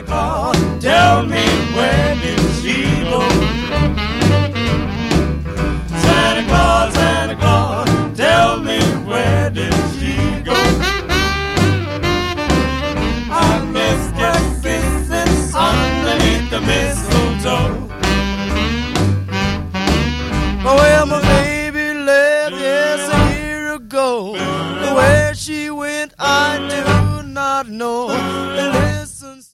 Santa Claus, tell me where did she go? Santa Claus, tell me where did she go? I missed her kisses underneath the mistletoe. Well, my baby left, yes, a year ago. Where she went, I do not know.